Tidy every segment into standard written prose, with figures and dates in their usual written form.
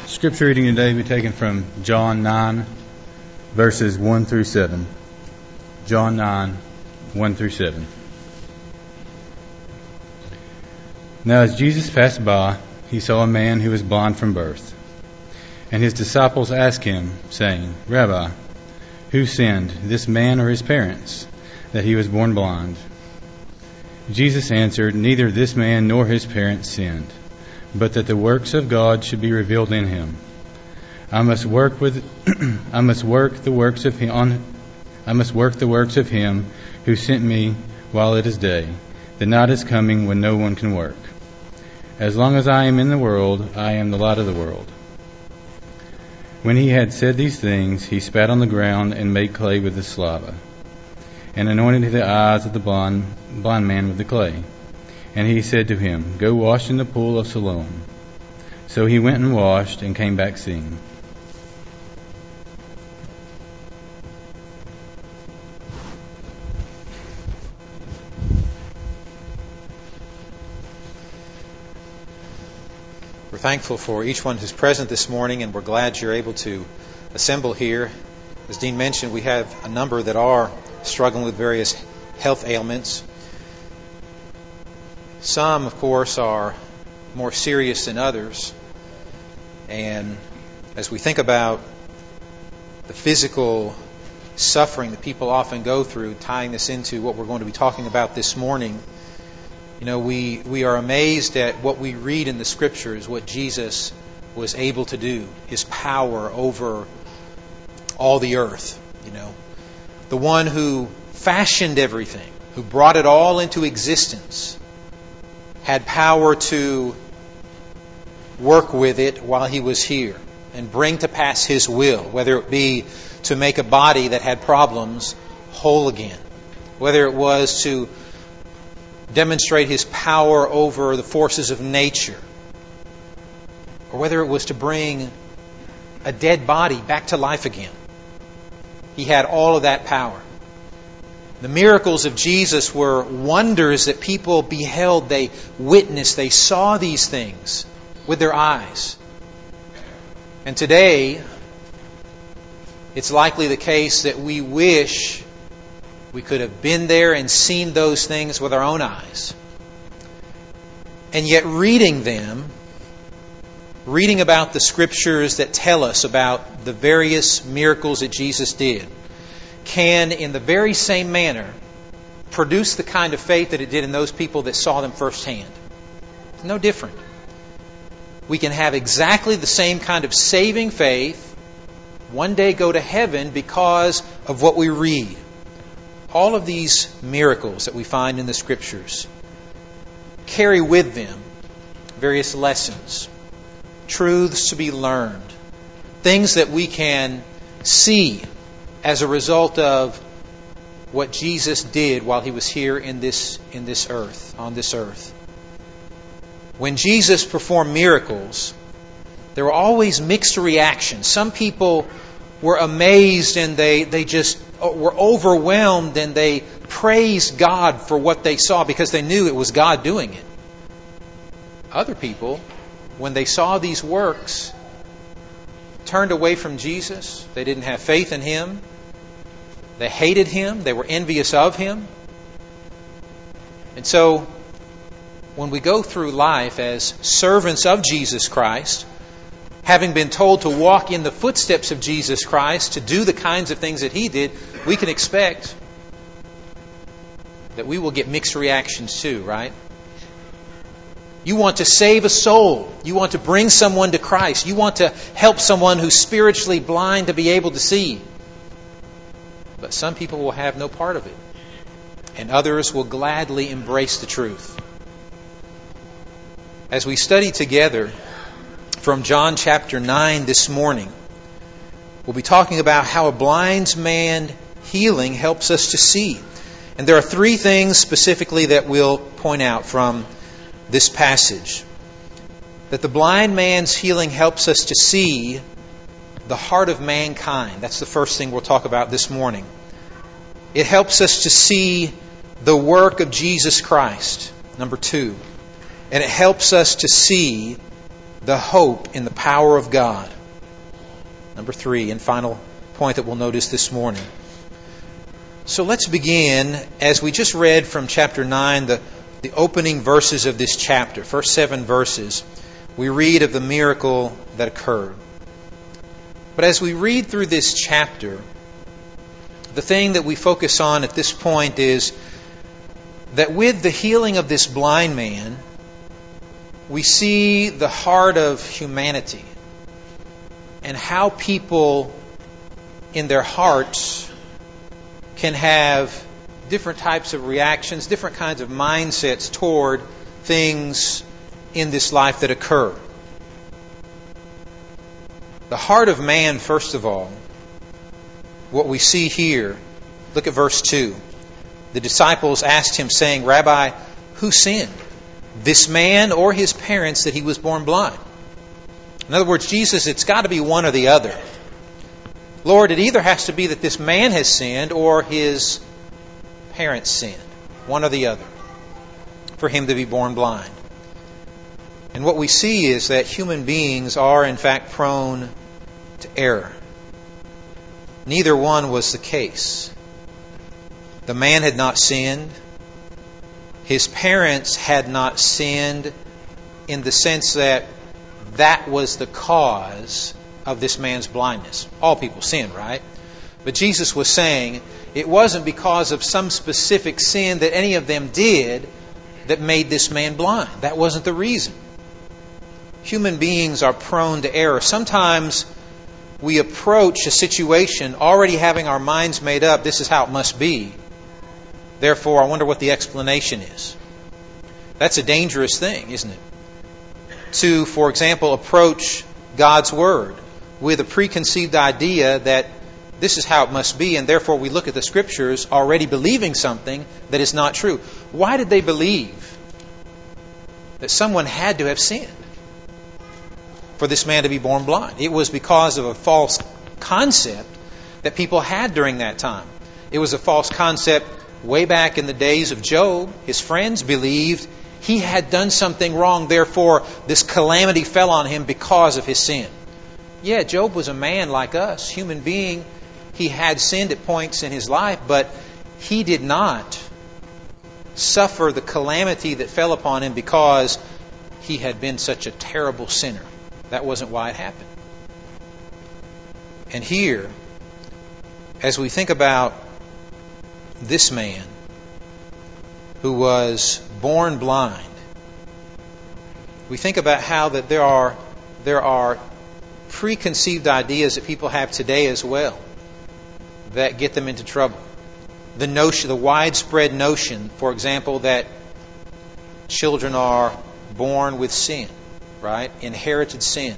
Scripture reading today will be taken from John 9, verses 1 through 7. John 9, 1 through 7. Now as Jesus passed by, he saw a man who was blind from birth. And his disciples asked him, saying, Rabbi, who sinned, this man or his parents, that he was born blind? Jesus answered, Neither this man nor his parents sinned, but that the works of God should be revealed in him. I must work the works of him who sent me while it is day. The night is coming when no one can work. As long as I am in the world, I am the light of the world. When he had said these things, he spat on the ground and made clay with his saliva, and anointed the eyes of the blind man with the clay. And he said to him, Go wash in the pool of Siloam. So he went and washed and came back seeing. We're thankful for each one who's present this morning, and we're glad you're able to assemble here. As Dean mentioned, we have a number that are struggling with various health ailments. Some, of course, are more serious than others. And as we think about the physical suffering that people often go through, tying this into what we're going to be talking about this morning, we are amazed at what we read in the Scriptures, what Jesus was able to do, His power over all the earth. The one who fashioned everything, who brought it all into existence, had power to work with it while He was here and bring to pass His will, whether it be to make a body that had problems whole again, whether it was to demonstrate His power over the forces of nature, or whether it was to bring a dead body back to life again. He had all of that power. The miracles of Jesus were wonders that people beheld, they witnessed, they saw these things with their eyes. And today, it's likely the case that we wish we could have been there and seen those things with our own eyes. And yet reading about the Scriptures that tell us about the various miracles that Jesus did, can, in the very same manner, produce the kind of faith that it did in those people that saw them firsthand. It's no different. We can have exactly the same kind of saving faith, one day go to heaven because of what we read. All of these miracles that we find in the Scriptures carry with them various lessons, truths to be learned, things that we can see as a result of what Jesus did while He was here on this earth. When Jesus performed miracles, there were always mixed reactions. Some people were amazed and they just were overwhelmed and they praised God for what they saw because they knew it was God doing it. Other people, when they saw these works, turned away from Jesus. They didn't have faith in Him. They hated Him. They were envious of Him. And so, when we go through life as servants of Jesus Christ, having been told to walk in the footsteps of Jesus Christ, to do the kinds of things that He did, we can expect that we will get mixed reactions too, right? You want to save a soul. You want to bring someone to Christ. You want to help someone who's spiritually blind to be able to see. But some people will have no part of it. And others will gladly embrace the truth. As we study together from John chapter 9 this morning, we'll be talking about how a blind man healing helps us to see. And there are three things specifically that we'll point out from this passage. That the blind man's healing helps us to see the heart of mankind. That's the first thing we'll talk about this morning. It helps us to see the work of Jesus Christ. Number two. And it helps us to see the hope in the power of God. Number 3, and final point that we'll notice this morning. So let's begin, as we just read from chapter 9, the opening verses of this chapter, first 7 verses, we read of the miracle that occurred. But as we read through this chapter, the thing that we focus on at this point is that with the healing of this blind man, we see the heart of humanity and how people in their hearts can have different types of reactions, different kinds of mindsets toward things in this life that occur. The heart of man, first of all, what we see here, look at verse 2. The disciples asked him, saying, Rabbi, who sinned, this man or his parents, that he was born blind? In other words, Jesus, it's got to be one or the other. Lord, it either has to be that this man has sinned or his parents sinned. One or the other. For him to be born blind. And what we see is that human beings are in fact prone to error. Neither one was the case. The man had not sinned. His parents had not sinned in the sense that that was the cause of this man's blindness. All people sin, right? But Jesus was saying it wasn't because of some specific sin that any of them did that made this man blind. That wasn't the reason. Human beings are prone to error. Sometimes we approach a situation already having our minds made up. This is how it must be. Therefore, I wonder what the explanation is. That's a dangerous thing, isn't it? To, for example, approach God's Word with a preconceived idea that this is how it must be, and therefore we look at the Scriptures already believing something that is not true. Why did they believe that someone had to have sinned for this man to be born blind? It was because of a false concept that people had during that time. It was a false concept way back in the days of Job. His friends believed he had done something wrong, therefore this calamity fell on him because of his sin. Yeah, Job was a man like us, human being. He had sinned at points in his life, but he did not suffer the calamity that fell upon him because he had been such a terrible sinner. That wasn't why it happened. And here, as we think about this man who was born blind, we think about how that there are preconceived ideas that people have today as well that get them into trouble. The widespread notion, for example, that children are born with sin, right? Inherited sin.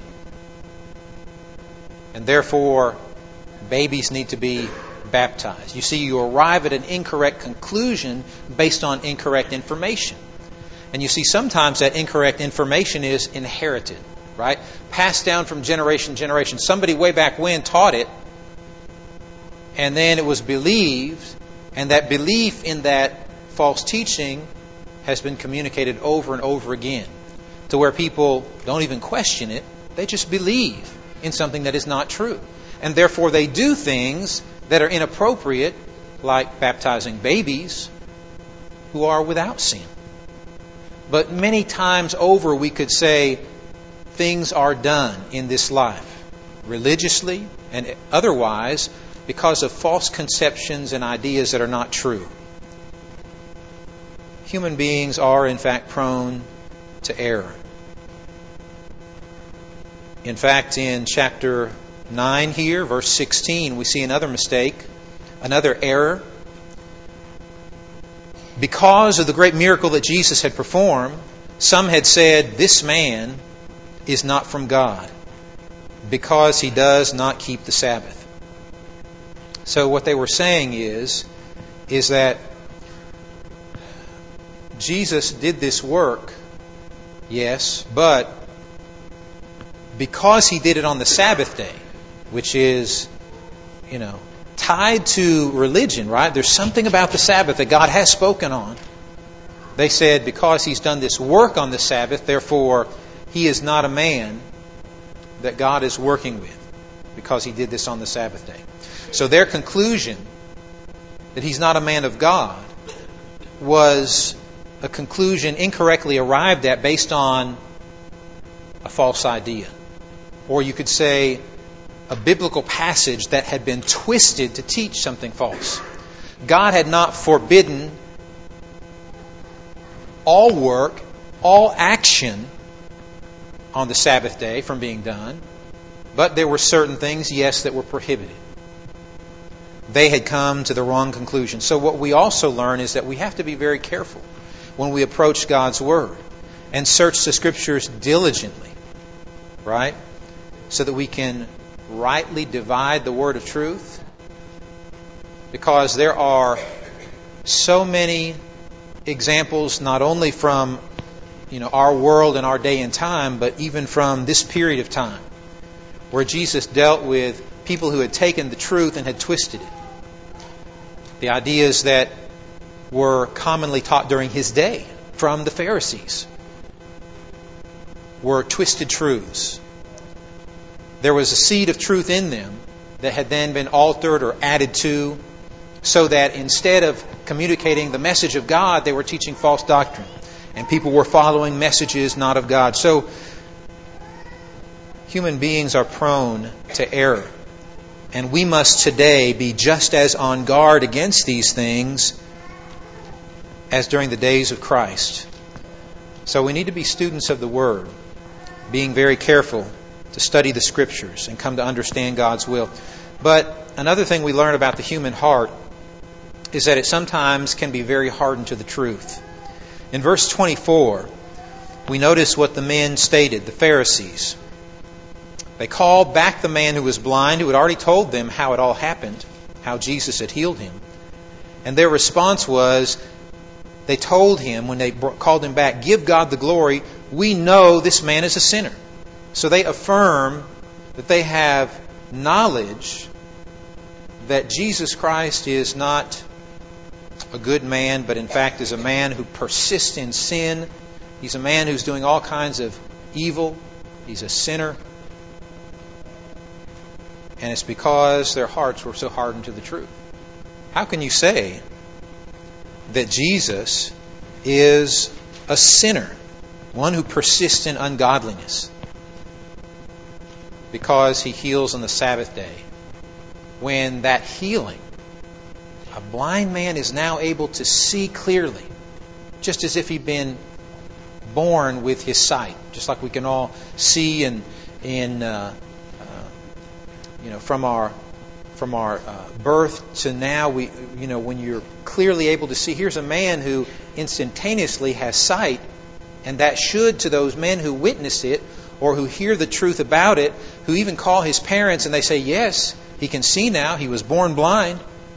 And therefore, babies need to be baptized. You see, you arrive at an incorrect conclusion based on incorrect information. And you see, sometimes that incorrect information is inherited, right? Passed down from generation to generation. Somebody way back when taught it, and then it was believed, and that belief in that false teaching has been communicated over and over again to where people don't even question it. They just believe in something that is not true. And therefore they do things that are inappropriate, like baptizing babies who are without sin. But many times over we could say things are done in this life, religiously and otherwise, because of false conceptions and ideas that are not true. Human beings are in fact prone to error. In fact, in chapter 9 here, verse 16, we see another mistake, another error. Because of the great miracle that Jesus had performed, some had said, this man is not from God because he does not keep the Sabbath. So what they were saying is that Jesus did this work, yes, but because he did it on the Sabbath day, which is, tied to religion, right? There's something about the Sabbath that God has spoken on. They said because he's done this work on the Sabbath, therefore he is not a man that God is working with because he did this on the Sabbath day. So their conclusion that he's not a man of God was a conclusion incorrectly arrived at based on a false idea. Or you could say a biblical passage that had been twisted to teach something false. God had not forbidden all work, all action on the Sabbath day from being done, but there were certain things, yes, that were prohibited. They had come to the wrong conclusion. So what we also learn is that we have to be very careful when we approach God's Word and search the Scriptures diligently, right? So that we can rightly divide the word of truth. Because there are so many examples, not only from our world and our day and time, but even from this period of time, where Jesus dealt with people who had taken the truth and had twisted it. The ideas that were commonly taught during his day from the Pharisees were twisted truths. There was a seed of truth in them that had then been altered or added to, so that instead of communicating the message of God, they were teaching false doctrine. And people were following messages not of God. So human beings are prone to error. And we must today be just as on guard against these things as during the days of Christ. So we need to be students of the Word, being very careful to study the Scriptures and come to understand God's will. But another thing we learn about the human heart is that it sometimes can be very hardened to the truth. In verse 24, we notice what the men stated, the Pharisees. They called back the man who was blind, who had already told them how it all happened, how Jesus had healed him. And their response was, they told him when they called him back, "Give God the glory. We know this man is a sinner." So they affirm that they have knowledge that Jesus Christ is not a good man, but in fact is a man who persists in sin. He's a man who's doing all kinds of evil. He's a sinner. And it's because their hearts were so hardened to the truth. How can you say that Jesus is a sinner, one who persists in ungodliness, because he heals on the Sabbath day, when that healing, a blind man is now able to see clearly, just as if he'd been born with his sight, just like we can all see from our birth to now, when you're clearly able to see, here's a man who instantaneously has sight, and that should, to those men who witness it or who hear the truth about it, who even call his parents and they say, yes, he can see now, he was born blind.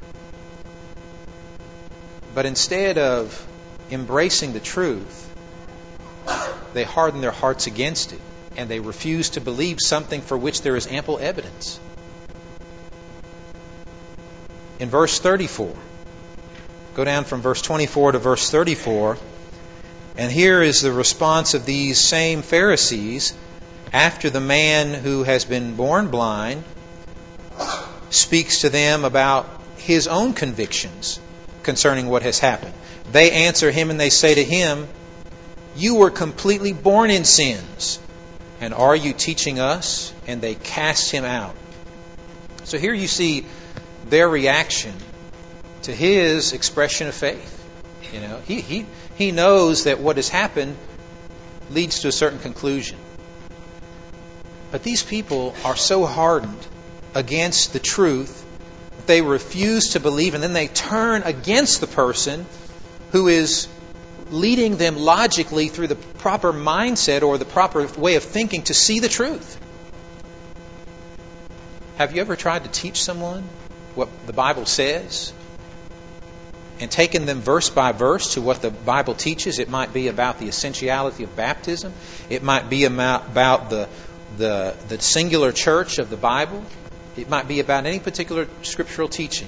But instead of embracing the truth, they harden their hearts against it, and they refuse to believe something for which there is ample evidence. In verse 34, go down from verse 24 to verse 34, and here is the response of these same Pharisees after the man who has been born blind speaks to them about his own convictions concerning what has happened. They answer him and they say to him, "You were completely born in sins, and are you teaching us?" And they cast him out. So here you see their reaction to his expression of faith. He knows that what has happened leads to a certain conclusion. But these people are so hardened against the truth that they refuse to believe, and then they turn against the person who is leading them logically through the proper mindset or the proper way of thinking to see the truth. Have you ever tried to teach someone what the Bible says and taken them verse by verse to what the Bible teaches? It might be about the essentiality of baptism. It might be about the singular church of the Bible. It might be about any particular scriptural teaching.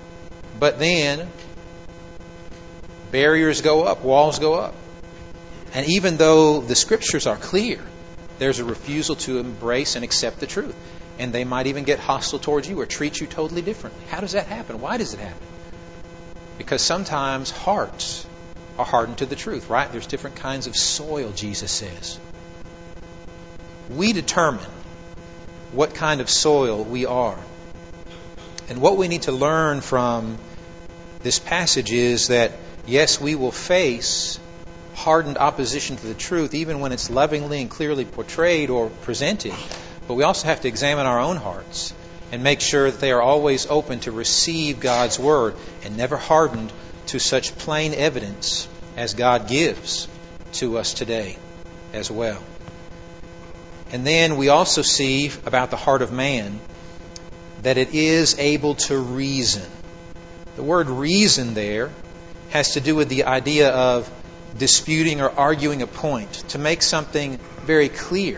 But then barriers go up, walls go up. And even though the Scriptures are clear, there's a refusal to embrace and accept the truth. And they might even get hostile towards you or treat you totally differently. How does that happen? Why does it happen? Because sometimes hearts are hardened to the truth, right? There's different kinds of soil, Jesus says. We determine what kind of soil we are. And what we need to learn from this passage is that, yes, we will face hardened opposition to the truth, even when it's lovingly and clearly portrayed or presented. But we also have to examine our own hearts and make sure that they are always open to receive God's Word and never hardened to such plain evidence as God gives to us today as well. And then we also see about the heart of man that it is able to reason. The word reason there has to do with the idea of disputing or arguing a point, to make something very clear.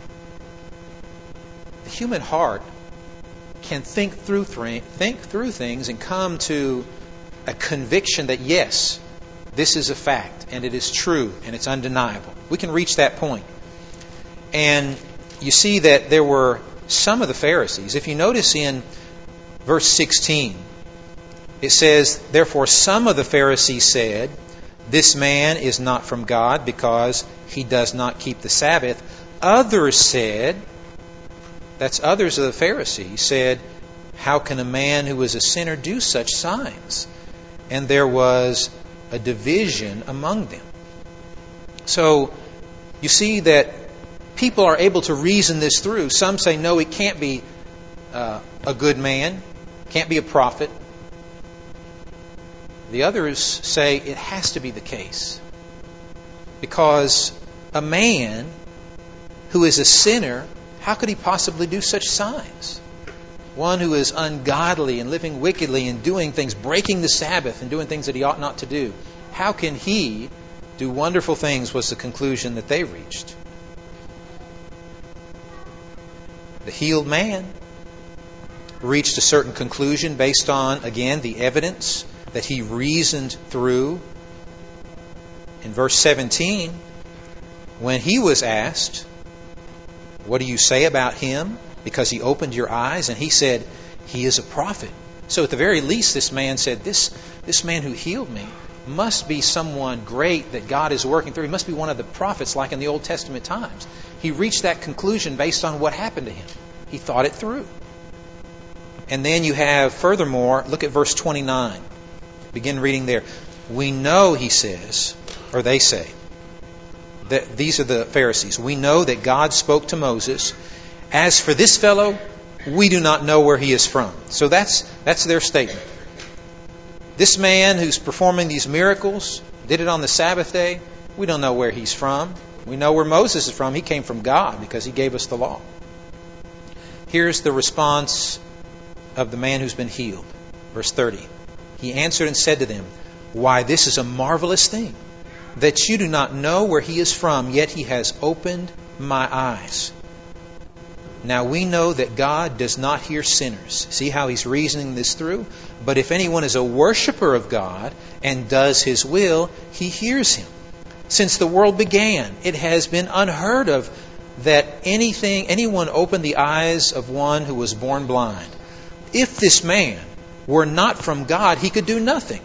The human heart can think through things and come to a conviction that, yes, this is a fact, and it is true, and it's undeniable. We can reach that point. And you see that there were some of the Pharisees. If you notice in verse 16, it says, "Therefore some of the Pharisees said, 'This man is not from God because he does not keep the Sabbath.' Others said," that's others of the Pharisees, said, "How can a man who is a sinner do such signs?" And there was a division among them. So you see that people are able to reason this through. Some say, no, it can't be a good man, can't be a prophet. The others say it has to be the case. Because a man who is a sinner, how could he possibly do such signs? One who is ungodly and living wickedly and doing things, breaking the Sabbath and doing things that he ought not to do. How can he do wonderful things, was the conclusion that they reached. The healed man reached a certain conclusion based on, again, the evidence that he reasoned through. In verse 17, when he was asked, "What do you say about him? Because he opened your eyes," and he said, "He is a prophet." So at the very least, this man said, this man who healed me must be someone great that God is working through. He must be one of the prophets like in the Old Testament times. He reached that conclusion based on what happened to him. He thought it through. And then you have, furthermore, look at verse 29. Begin reading there. "We know," he says, or they say, that these are the Pharisees, "we know that God spoke to Moses. As for this fellow, we do not know where he is from." So that's their statement. This man who's performing these miracles, did it on the Sabbath day, we don't know where he's from. We know where Moses is from. He came from God because he gave us the law. Here's the response of the man who's been healed. Verse 30. "He answered and said to them, 'Why, this is a marvelous thing, that you do not know where he is from, yet he has opened my eyes. Now we know that God does not hear sinners.'" See how he's reasoning this through? "But if anyone is a worshiper of God and does his will, he hears him. Since the world began, it has been unheard of that anyone opened the eyes of one who was born blind. If this man were not from God, he could do nothing."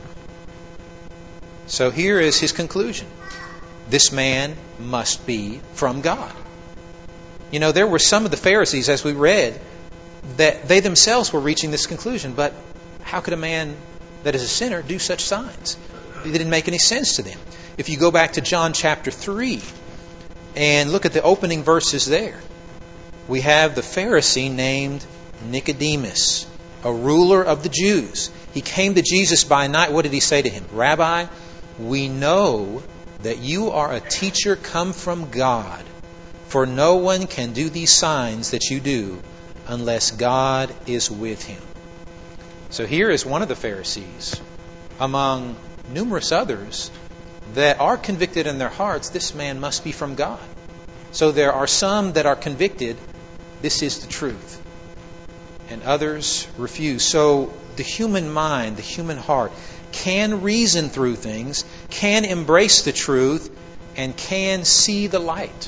So here is his conclusion. This man must be from God. You know, there were some of the Pharisees, as we read, that they themselves were reaching this conclusion. But how could a man that is a sinner do such signs? It didn't make any sense to them. If you go back to John chapter 3 and look at the opening verses there, we have the Pharisee named Nicodemus, a ruler of the Jews. He came to Jesus by night. What did he say to him? "Rabbi, we know that you are a teacher come from God, for no one can do these signs that you do unless God is with him." So here is one of the Pharisees, among numerous others, that are convicted in their hearts, this man must be from God. So there are some that are convicted, this is the truth. And others refuse. So the human mind, the human heart, can reason through things, can embrace the truth, and can see the light.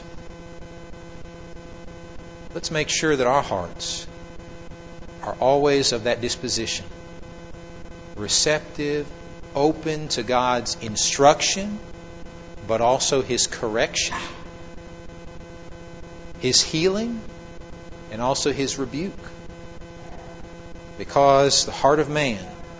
Let's make sure that our hearts are always of that disposition. Receptive, open to God's instruction, but also His correction, His healing, and also His rebuke. Because the heart of man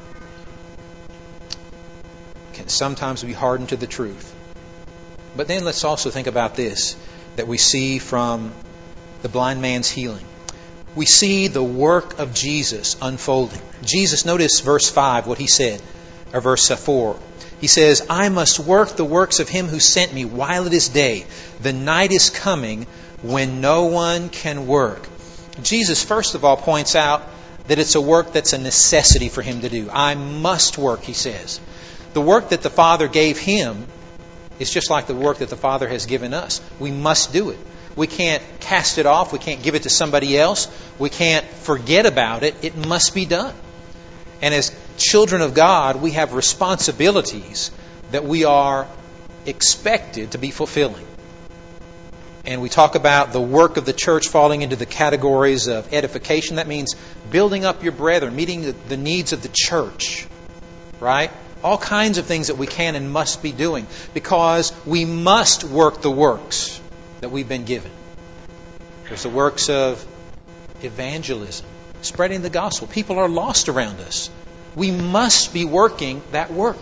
can sometimes be hardened to the truth. But then let's also think about this that we see from the blind man's healing. We see the work of Jesus unfolding. Jesus, notice verse 5, what He said, or verse 4. He says, I must work the works of Him who sent me while it is day. The night is coming when no one can work. Jesus, first of all, points out that it's a work that's a necessity for Him to do. I must work, He says. The work that the Father gave Him is just like the work that the Father has given us. We must do it. We can't cast it off. We can't give it to somebody else. We can't forget about it. It must be done. And as children of God, we have responsibilities that we are expected to be fulfilling. And we talk about the work of the church falling into the categories of edification. That means building up your brethren, meeting the needs of the church. Right? All kinds of things that we can and must be doing because we must work the works that we've been given. There's the works of evangelism, spreading the gospel. People are lost around us. We must be working that work.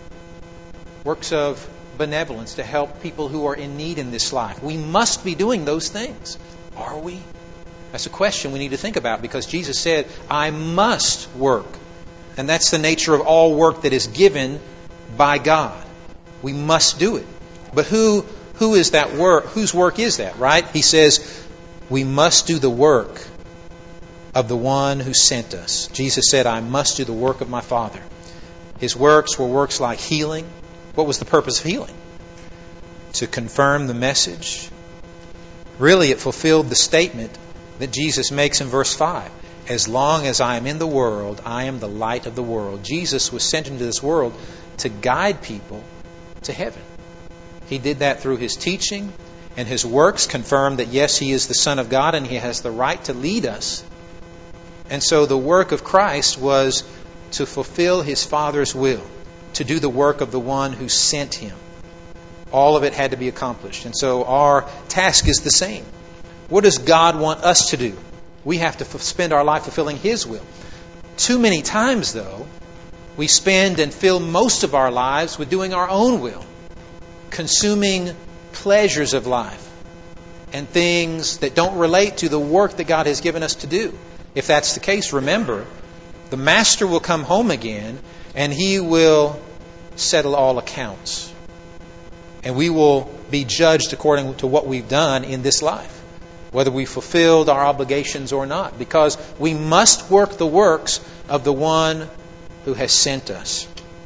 Works of benevolence to help people who are in need in this life. We must be doing those things. Are we? That's a question we need to think about because Jesus said, I must work. And that's the nature of all work that is given by God. We must do it. But who is that work? Whose work is that, right? He says, we must do the work of the one who sent us. Jesus said, I must do the work of my Father. His works were works like healing. What was the purpose of healing? To confirm the message. Really, it fulfilled the statement that Jesus makes in verse 5. As long as I am in the world, I am the light of the world. Jesus was sent into this world to guide people to heaven. He did that through His teaching, and His works confirmed that yes, He is the Son of God and He has the right to lead us. And so the work of Christ was to fulfill His Father's will, to do the work of the one who sent Him. All of it had to be accomplished. And so our task is the same. What does God want us to do? We have to spend our life fulfilling His will. Too many times, though, we spend and fill most of our lives with doing our own will, consuming pleasures of life and things that don't relate to the work that God has given us to do. If that's the case, remember, the Master will come home again and He will settle all accounts. And we will be judged according to what we've done in this life, whether we fulfilled our obligations or not, because we must work the works of the one who has sent us.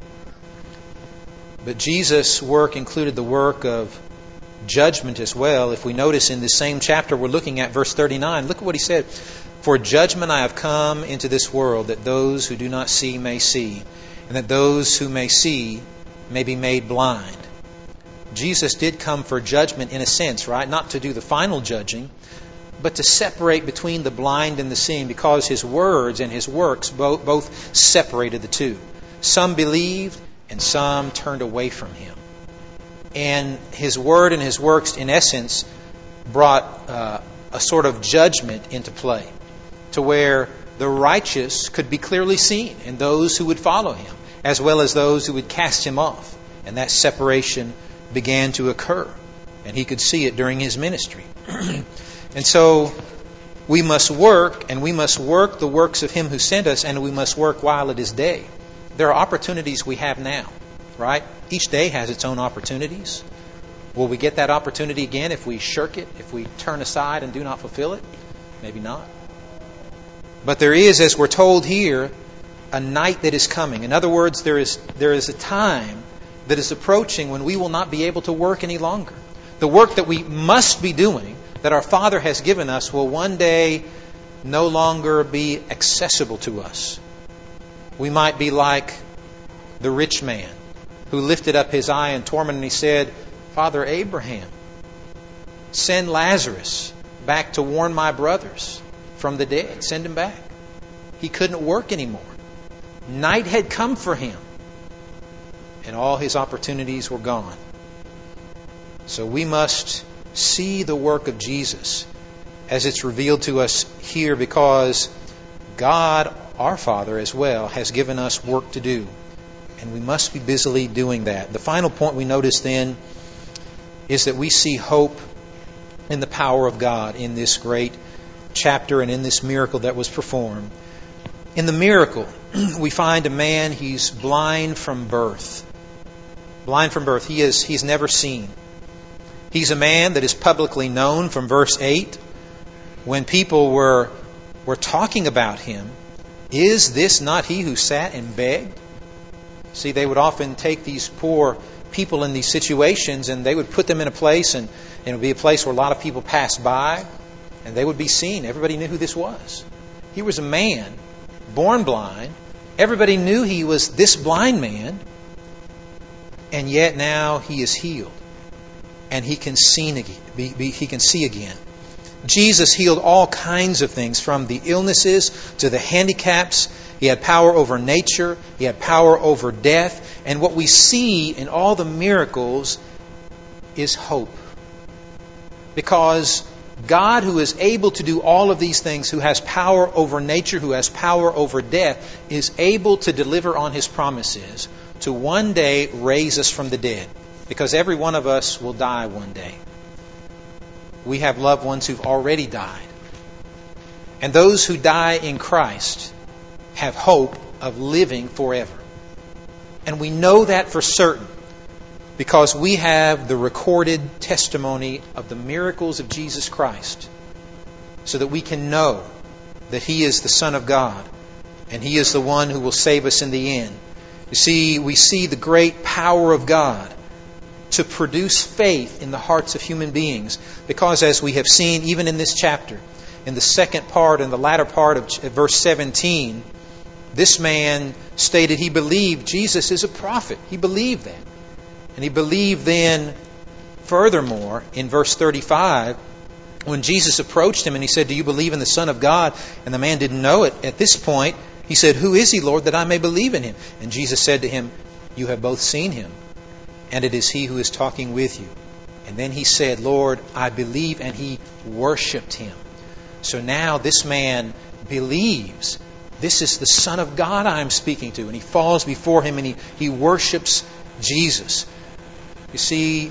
But Jesus' work included the work of judgment as well. If we notice in this same chapter we're looking at, verse 39, look at what He said. For judgment I have come into this world, that those who do not see may see, and that those who may see may be made blind. Jesus did come for judgment in a sense, right? Not to do the final judging, but to separate between the blind and the seeing, because His words and His works both separated the two. Some believed and some turned away from Him. And His word and His works, in essence, brought a sort of judgment into play, to where the righteous could be clearly seen, and those who would follow Him, as well as those who would cast Him off. And that separation began to occur, and He could see it during His ministry. And so we must work, and we must work the works of Him who sent us, and we must work while it is day. There are opportunities we have now, right? Each day has its own opportunities. Will we get that opportunity again if we shirk it, if we turn aside and do not fulfill it? Maybe not. But there is, as we're told here, a night that is coming. In other words, there is a time that is approaching when we will not be able to work any longer. The work that we must be doing, that our Father has given us, will one day no longer be accessible to us. We might be like the rich man who lifted up his eye in torment and he said, Father Abraham. Send Lazarus back to warn my brothers from the dead. Send him back. He couldn't work anymore. Night had come for him, and all his opportunities were gone. So we must see the work of Jesus as it's revealed to us here, because God, our Father, as well, has given us work to do. And we must be busily doing that. The final point we notice then is that we see hope in the power of God in this great chapter and in this miracle that was performed. In the miracle, we find a man, he's blind from birth. Blind from birth. He's never seen. He's a man that is publicly known from verse 8. When people were talking about him, is this not he who sat and begged? See, they would often take these poor people in these situations and they would put them in a place, and it would be a place where a lot of people passed by and they would be seen. Everybody knew who this was. He was a man born blind. Everybody knew he was this blind man, and yet now he is healed and he can see again. Jesus healed all kinds of things, from the illnesses to the handicaps. He had power over nature. He had power over death. And what we see in all the miracles is hope. Because God, who is able to do all of these things, who has power over nature, who has power over death, is able to deliver on His promises to one day raise us from the dead. Because every one of us will die one day. We have loved ones who've already died. And those who die in Christ have hope of living forever. And we know that for certain because we have the recorded testimony of the miracles of Jesus Christ, so that we can know that He is the Son of God and He is the one who will save us in the end. You see, we see the great power of God to produce faith in the hearts of human beings, because as we have seen even in this chapter, in the second part and the latter part of verse 17, this man stated he believed Jesus is a prophet. He believed that. And he believed then, furthermore, in verse 35, when Jesus approached him and he said, "Do you believe in the Son of God?" And the man didn't know it. At this point, he said, "Who is He, Lord, that I may believe in Him?" And Jesus said to him, "You have both seen Him, and it is He who is talking with you." And then he said, "Lord, I believe," and he worshipped Him. So now this man believes, this is the Son of God I am speaking to. And he falls before Him and he worships Jesus. You see,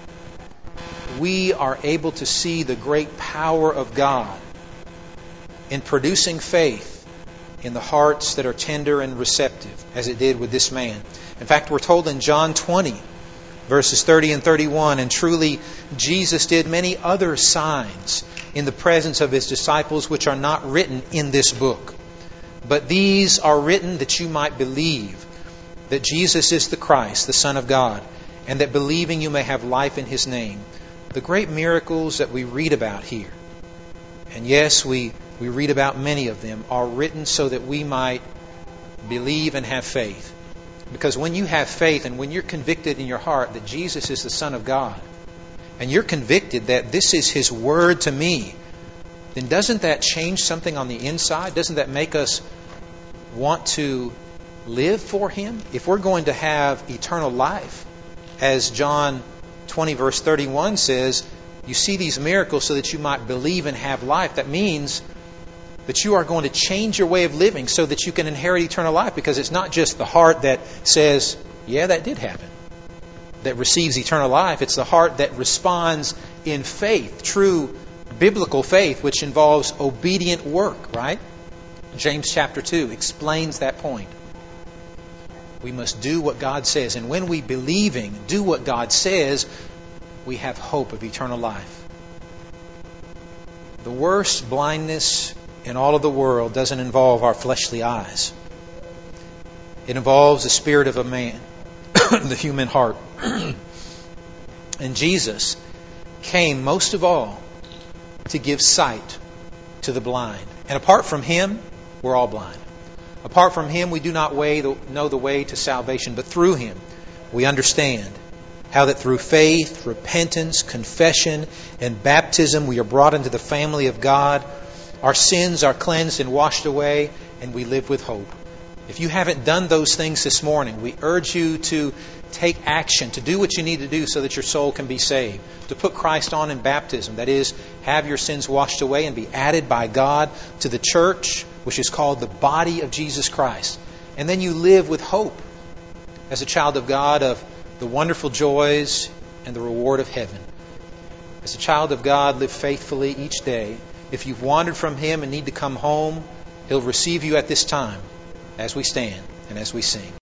we are able to see the great power of God in producing faith in the hearts that are tender and receptive, as it did with this man. In fact, we're told in John 20, verses 30 and 31, "And truly Jesus did many other signs in the presence of His disciples, which are not written in this book. But these are written that you might believe that Jesus is the Christ, the Son of God, and that believing you may have life in His name." The great miracles that we read about here, and yes, we read about many of them, are written so that we might believe and have faith. Because when you have faith and when you're convicted in your heart that Jesus is the Son of God, and you're convicted that this is His word to me, then doesn't that change something on the inside? Doesn't that make us want to live for Him? If we're going to have eternal life, as John 20 verse 31 says, you see these miracles so that you might believe and have life. That means that you are going to change your way of living so that you can inherit eternal life, because it's not just the heart that says, yeah, that did happen, that receives eternal life. It's the heart that responds in faith, true biblical faith, which involves obedient work, right? James chapter 2 explains that point. We must do what God says. And when we believing do what God says, we have hope of eternal life. The worst blindness in all of the world doesn't involve our fleshly eyes. It involves the spirit of a man, the human heart. And Jesus came most of all to give sight to the blind. And apart from Him, we're all blind. Apart from Him, we do not know the way to salvation. But through Him, we understand How that through faith, repentance, confession, and baptism we are brought into the family of God. Our sins are cleansed and washed away, and we live with hope. If you haven't done those things this morning, we urge you to take action, to do what you need to do so that your soul can be saved. To put Christ on in baptism, that is, have your sins washed away and be added by God to the church, which is called the body of Jesus Christ. And then you live with hope as a child of God of the wonderful joys and the reward of heaven. As a child of God, live faithfully each day. If you've wandered from Him and need to come home, He'll receive you at this time as we stand and as we sing.